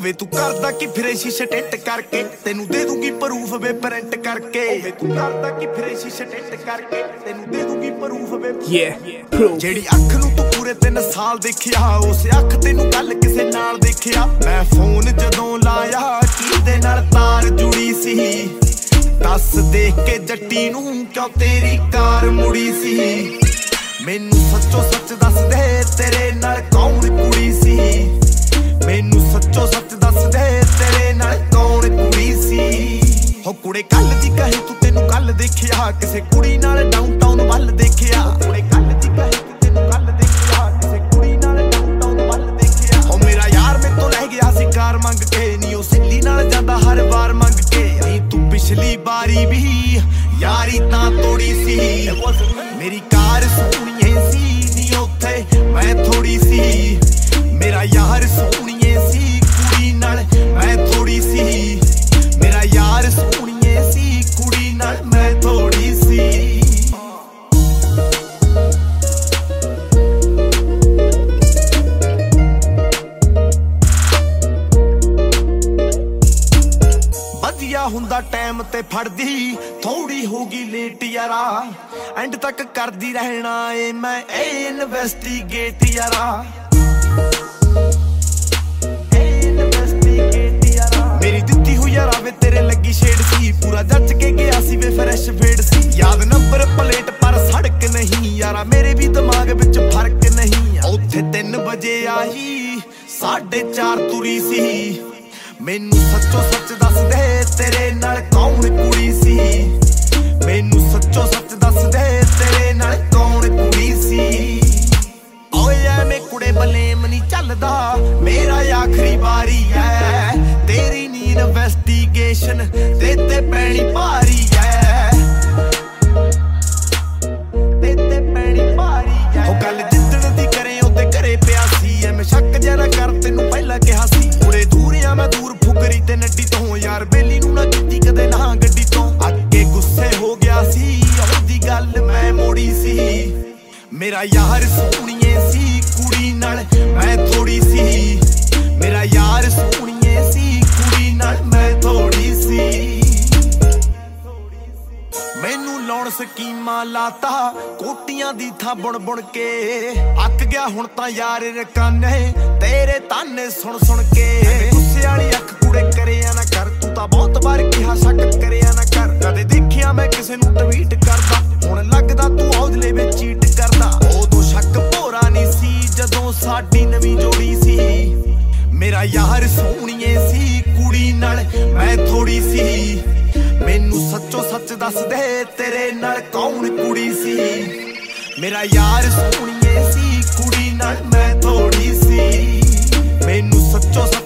ਵੇ ਤੂੰ ਕਰਦਾ ਕਿ ਫਿਰੇ ਸ਼ੀਸ਼ੇ ਟਿੰਟ ਕਰਕੇ ਤੈਨੂੰ ਦੇ ਦੂੰਗੀ ਪ੍ਰੂਫ ਵੇ ਪ੍ਰਿੰਟ ਕਰਕੇ ਵੇ ਤੂੰ ਕਰਦਾ ਕਿ ਫਿਰੇ ਸ਼ੀਸ਼ੇ ਟਿੰਟ ਕਰਕੇ ਤੈਨੂੰ ਦੇ ਦੂੰਗੀ ਪ੍ਰੂਫ ਵੇ ਜਿਹੜੀ ਅੱਖ ਨੂੰ ਤੂੰ ਪੂਰੇ 3 ਸਾਲ ਦੇਖਿਆ ਉਸ ਅੱਖ ਤੈਨੂੰ ਕੱਲ ਕਿਸੇ ਨਾਲ ਦੇਖਿਆ ਮੈਂ ਫੋਨ ਜਦੋਂ ਲਾਇਆ ਕਿਹਦੇ ਨਾਲ ਤਾਰ ਜੁੜੀ ਸੀ ਦੱਸ ਦੇਖ ਕੇ ਜੱਟੀ ਨੂੰ ਕਿਉਂ ਤੇਰੀ ਕਾਰ ਮੁੜੀ ਸੀ ਮੈਨੂੰ ਸੱਚੋ ਸੱਚ ਦੱਸ ਦੇ ਤੇਰੇ ਨਾਲ ਕੌਣ ਕੁੜੀ ਸੀ ਮੈਨੂੰ ਸੱਚੋ ਸੱਚ ਦੱਸ ਦੇ ਤੇਰੇ ਨਾਲ ਕੌਣ ਕੁੜੀ ਸੀ ਹੋ ਕੁੜੇ ਕੱਲ ਦੀ ਕਹੇ ਤੂੰ ਤੈਨੂੰ ਕੱਲ ਦੇਖਿਆ ਕਿਸੇ ਕੁੜੀ ਨਾਲ ਡਾਊਨਟਾਊਨ ਵੱਲ ਦੇਖਿਆ ਕੁੜੇ ਕੱਲ ਦੀ ਕਹੇ ਤੂੰ ਤੈਨੂੰ ਕੱਲ ਦੇਖਿਆ ਕਿਸੇ ਕੁੜੀ ਨਾਲ ਡਾਊਨਟਾਊਨ ਵੱਲ ਦੇਖਿਆ ਹੋ ਮੇਰਾ ਯਾਰ ਮੇਰੇ ਤੋਂ ਲੈ ਗਿਆ ਸੀ ਕਾਰ ਮੰਗ ਕੇ ਨੀ ਉਹ ਸਹੇਲੀ ਨਾਲ ਜਾਂਦਾ ਹਰ ਵਾਰ ਮੰਗ ਕੇ ਨੀ ਤੂੰ ਪਿਛਲੀ ਵਾਰੀ ਵੀ ਯਾਰੀ ਤਾਂ ਤੋੜੀ ਸੀ ਮੇਰੀ ਕਾਰ ਸੋਹਣੀਏ ਸੀ ਨੀ ਉੱਥੇ ਮੈਂ ਥੋੜੀ ਸੀ ਮੇਰਾ ਯਾਰ ਸੋਹਣੀਏ ਸੀ ਕੁੜੀ ਨਾਲ ਮੈਂ ਥੋੜੀ ਸੀ ਮੇਰਾ ਯਾਰ ਸੋਹਣੀਏ ਸੀ ਕੁੜੀ ਨਾਲ ਮੈਂ ਥੋੜੀ ਸੀ ਵਧੀਆ ਹੁੰਦਾ ਟਾਈਮ ਤੇ ਫੜਦੀ ਥੋੜੀ ਹੋਗੀ ਲੇਟ ਯਾਰਾ ਐਂਡ ਤੱਕ ਕਰਦੀ ਰਹਿਣਾ ਏ ਮੈਂ ਇਹ ਇਨਵੈਸਟੀਗੇਟ ਯਾਰਾ ਮੇਰੀ ਦਿੱਤੀ ਹੋਈ ਯਾਰਾ ਵੇ ਤੇਰੇ ਲੱਗੀ ਸ਼ੇਡ ਸੀ ਪੂਰਾ ਜੱਜ ਕੇ ਗਿਆ ਸੀ ਵੇ ਫਰੈਸ਼ ਫੇਡ ਸੀ ਯਾਦ ਨੰਬਰ ਪਲੇਟ ਪਰ ਸੜਕ ਨਹੀਂ ਯਾਰਾ ਮੇਰੇ ਵੀ ਦਿਮਾਗ ਵਿੱਚ ਫਰਕ ਨਹੀਂ ਉੱਥੇ 3 ਵਜੇ ਆਈ 4:30 ਤੁਰੀ ਸੀ ਮੈਨੂੰ ਸੱਚੋ ਸੱਚ ਦੱਸ ਦੇ ਤੇਰੇ ਨਾਲ ਕੌਣ ਕੁੜੀ ਸੀ ਮੈਨੂੰ ਸੱਚੋ ਸੱਚ ਦੱਸ ਦੇ ਤੇਰੇ ਨਾਲ ਕੌਣ ਕੁੜੀ ਸੀ ਓਏ ਐਵੇਂ ਕੁੜੇ ਬਲੇਮ ਨਹੀਂ ਚੱਲਦਾ ਮੇਰਾ ਆਖਰੀ ਵਾਰੀ ਐ ਤੇਰੀ ਨੀ ਇਨਵੈਸਟੀਗੇਸ਼ਨ ਤੇ ਪੈਣੀ ਭਾਰੀ ਐ ਤੇ ਪੈਣੀ ਭਾਰੀ ਐ ਉਹ ਗੱਲ ਜਿੱਦਣ ਦੀ ਕਰੇ ਉਹਦੇ ਘਰੇ ਪਿਆ ਸੀ ਐਵੇਂ ਸ਼ੱਕ ਜਰਾ ਕਰ ਤੈਨੂੰ ਪਹਿਲਾਂ ਕਿਹਾ ਸੀ ਉਰੇ ਦੂਰਿਆ ਮੈਂ ਦੂਰ ਫੁਕਰੀ ਤੇ ਨੱਡੀ ਤੋਂ ਯਾਰ ਬੇਲੀ ਨੂੰ ਨਾ ਕੀਤੀ ਕਦੇ ਨਾ ਗੱਡੀ ਤੋਂ ਅੱਗੇ ਗੁੱਸੇ ਹੋ ਗਿਆ ਸੀ ਉਹਦੀ ਗੱਲ ਮੈਂ ਮੋੜੀ ਸੀ ਮੇਰਾ ਯਾਰ ਸੋਹਣੀਏ ਸੀ ਕੁੜੀ ਨਾਲ ਮੈਂ ਥੋੜੀ ਸੀ ਮੇਰਾ ਯਾਰ ਸੋਹਣੀਏ ਸੀ ਕੁੜੀ ਨਾਲ ਮੈਂ ਥੋੜੀ ਸੀ ਮੈਨੂੰ ਲਾਉਣ ਸਕੀਮਾਂ ਲਾਤਾ ਕੋਟੀਆਂ ਦੀ ਥਾਂ ਬੁਣ ਕੇ ਅੱਕ ਗਿਆ ਹੁਣ ਤਾਂ ਯਾਰ ਰਕਾਨੇ ਤੇਰੇ ਤਾਨੇ ਸੁਣ ਕੇ ਗੁੱਸੇ ਵਾਲੀ ਅੱਖ ਕੁੜੇ ਕਰਿਆ ਨਾ ਕਰ ਤੂੰ ਤਾਂ ਬਹੁਤ ਵਾਰ ਕਿਹਾ ਸ਼ੱਕ ਕਰਿਆ ਨਾ ਕਰ ਕਦੇ ਦੇਖਿਆ ਮੈਂ ਕਿਸੇ ਨੂੰ ਟਵੀਟ ਕਰਦਾ ਹੁਣ ਲੱਗਦਾ ਤੂੰ ਔਜਲੇ ਵਿੱਚ ਚੀਟ ਕਰਦਾ ਉਦੋਂ ਸ਼ੱਕ ਭੋਰਾ ਨਹੀਂ ਸੀ ਜਦੋਂ ਸਾਡੀ ਨਵੀਂ ਜੋੜੀ ਸੀ ਮੇਰਾ ਯਾਰ ਸੋਹਣੀਏ ਸੀ ਕੁੜੀ ਨਾਲ ਮੈਂ ਥੋੜੀ ਸੀ ਮੈਨੂੰ ਸੱਚੋ ਸੱਚ ਦੱਸ ਦੇ ਤੇਰੇ ਨਾਲ ਕੌਣ ਕੁੜੀ ਸੀ ਮੇਰਾ ਯਾਰ ਸੋਹਣੀਏ ਸੀ ਕੁੜੀ ਨਾਲ ਮੈਂ ਥੋੜੀ ਸੀ ਮੈਨੂੰ ਸੱਚੋ